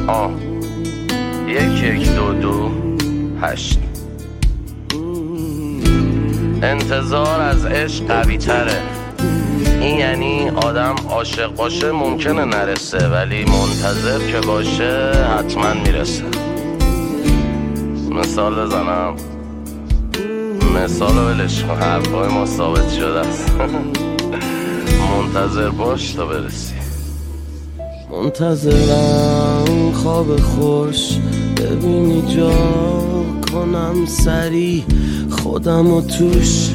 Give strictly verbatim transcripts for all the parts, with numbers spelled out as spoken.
آه یک یک دو دو هشت. انتظار از عشق قوی تره. این یعنی آدم عاشق باشه ممکنه نرسه، ولی منتظر که باشه حتما میرسه. مثال بزنم؟ مثال رو ولش کن، حرفای ما ثابت شده است. منتظر باش تا برسی. منتظرم خواب خوش ببینی جا کنم سری خودم و توش.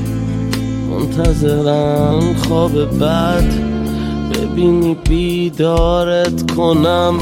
منتظرم خواب بد ببینی بیدارت کنم.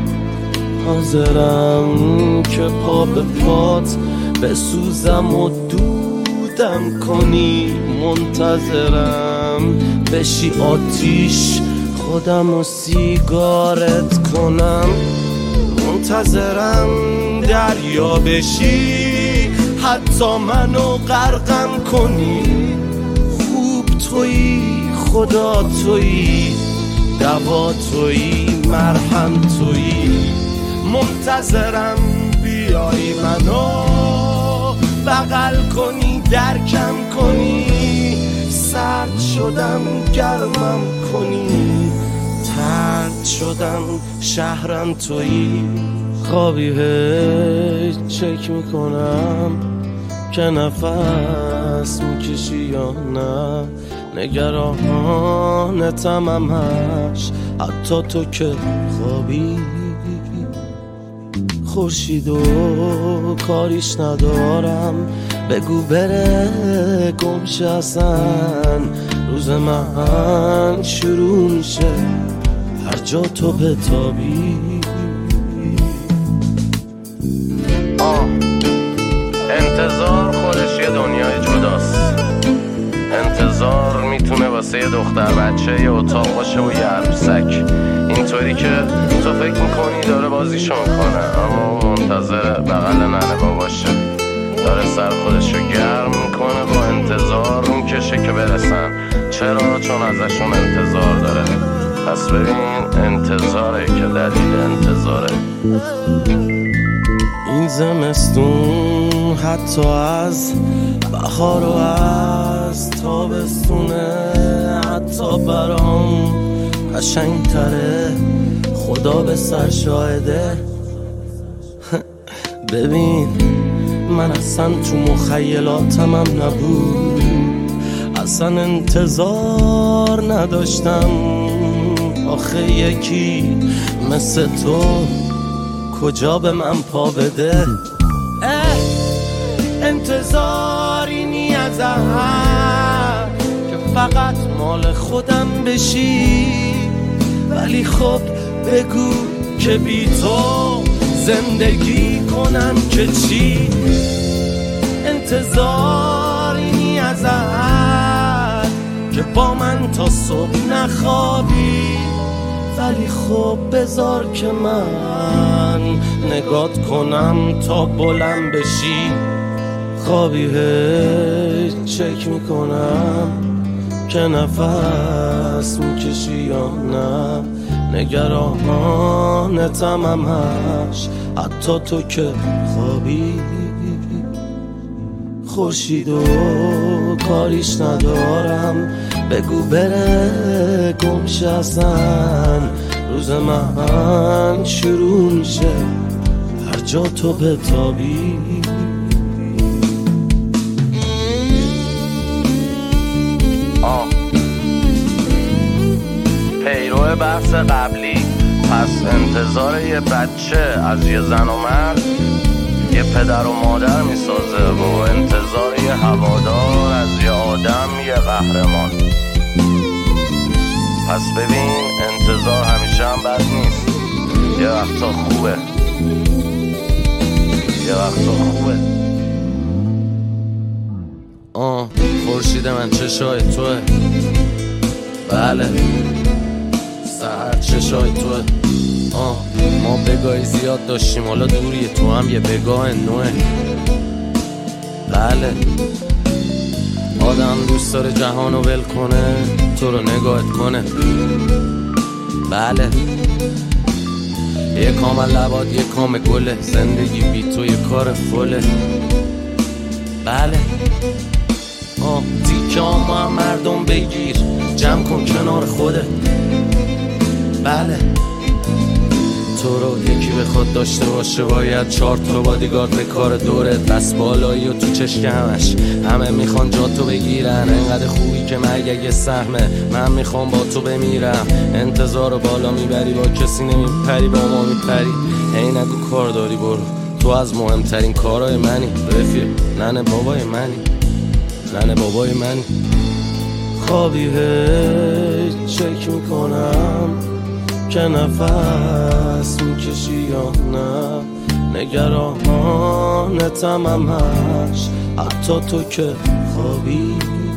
حاضرم که پا به پات بسوزم و دودم کنی. منتظرم بشی آتیش خودم و سیگارت کنم. منتظرم دریا بشی حتی منو غرقم کنی. خوب تویی خدا تویی دوا تویی مرهم تویی. منتظرم بیایی منو بغل کنی درکم کنی. سرد شدم گرمم کنی. ترد شدم شهرم تویی. خوابی هیچ چک میکنم که نفس میکشی یا نه. نگرانتم همش حتی تو که خوابی. خورشید و کاریش ندارم بگو بره گمشه اصلا. روز من شروع میشه هر جا تو بتابی. آه انتظار خودش یه دنیای جداست. انتظار میتونه واسه یه دختر بچه یه اتاق باشه و یه عروسک. اینطوری که تو فکر میکنی داره بازیشو میکنه، اما منتظر بغل ننه باشه. داره سر خودشو گرم میکنه با انتظار میکشه که برسن. چرا؟ چون ازشون انتظار داره. پس ببین انتظاره که دلیل انتظاره. این زمستون حتی از بهار و از تابستونه حتی برام قشنگ تره. خدا به سر شاهده. ببین من اصلا تو مخیلاتم هم نبود. اصلا انتظار نداشتم. آخه یکی مثل تو کجا به من پا بده. انتظاری نی از هم که فقط مال خودم بشی. ولی خب بگو که بی تو زندگی کنم که چی. انتظاری نی از هم که با من تا صبح نخوابی. ولی خب بذار که من نگات کنم تا بلند بشی. خوابی هیچ چک میکنم که نفس میکشی یا نه. نگرانتم همش حتی تو که خوابی. خورشید و کاریش ندارم بگو بره گمشه اصلا. روز من شروع میشه هر جا تو بتابی. آه پیرو بحث قبلی. پس انتظار یه بچه از یه زن و مرد یه پدر و مادر میسازه و انتظار یه هوادار از یه آدم یه قهرمان. پس ببین انتظار همیشه هم بد نیست. یه وقتا خوبه، یه وقتا خوبه. آه خورشید من چشای توه. بله ساعت چشای توه. آه ما بگاهی زیاد داشتیم حالا دوریه، تو هم یه بگاه نوه. بله آدم دوست داره جهانو ول کنه تو رو نگاهت کنه. بله یه کام لباد یه کام گله، زندگی بی تو یه کار فله. بله آه تیکه آما هم مردم بگیر، جمع کن کنار خوده. بله تو رو یکی بخواد داشته باشه باید چهار تا بادیگارد به کار دوره، دست بالایی و تو چشک همش همه میخوان جا تو بگیرن. انقدر خوبی که مرگ اگه سهمه، من میخوام با تو بمیرم. انتظار بالا میبری با کسی نمیپری، با ما میپری. ای نگو کار داری برو، تو از مهمترین کارهای منی رفیق. ننه بابای منی، ننه بابای منی. خوابی هی چک میکنم که نفس میکشی یا نه، نگرانتم همش حتی تو که خوابی.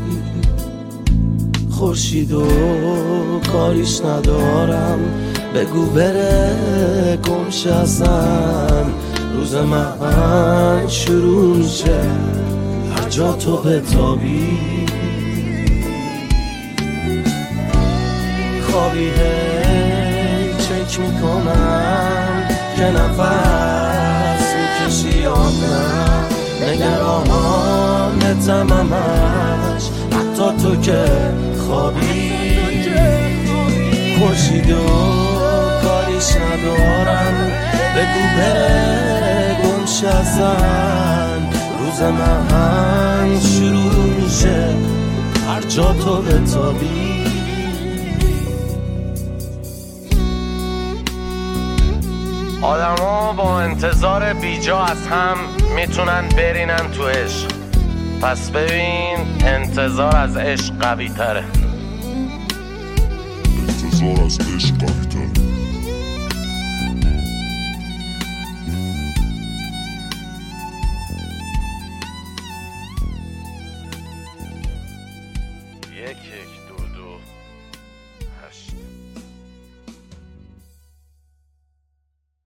خورشید و کاریش ندارم، بگو بره گمشه اصلا. روز من شروع میشه هر جا تو بتابی. خوابی چک میکنم که نفس میکشی یا نه، نگرانتم همش حتی تو که خوابی. خورشید و کاریش ندارم، بگو بره گمشه ازن. روز من شروع میشه هر جا تو بتابی. آدم ها با انتظار بیجا از هم میتونن برینن تو عشق، پس ببین انتظار از عشق قوی تره. انتظار از عشق قوی تره.